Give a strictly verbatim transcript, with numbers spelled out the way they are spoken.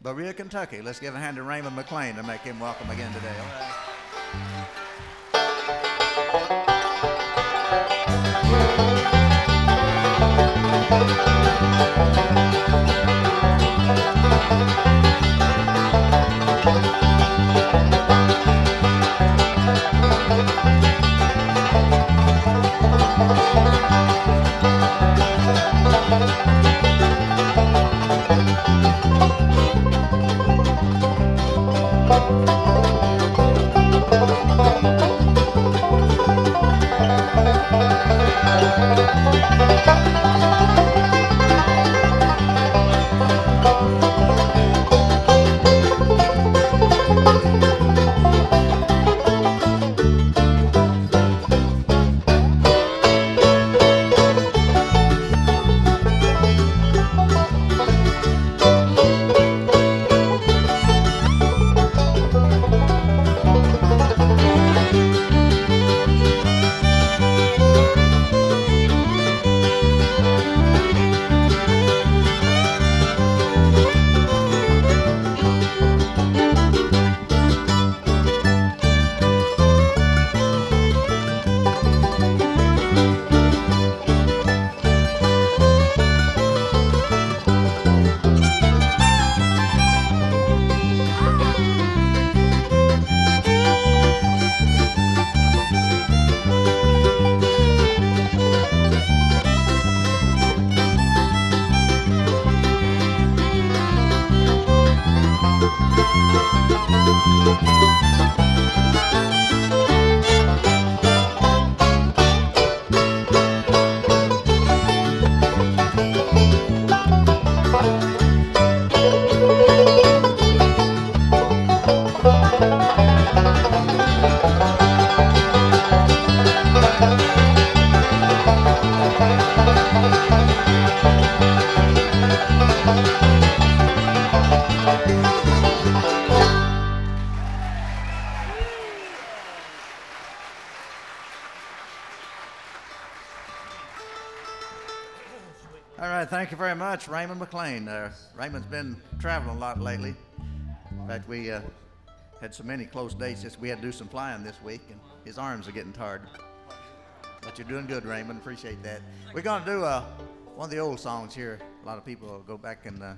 Berea, Kentucky. Let's give a hand to Raymond McLean to make him welcome again today. All right. All right, thank you very much, Raymond McLean. Uh, Raymond's been traveling a lot lately. In fact, we uh, had so many close dates, just we had to do some flying this week, and his arms are getting tired. But you're doing good, Raymond. Appreciate that. We're going to do uh, one of the old songs here. A lot of people will go back and uh,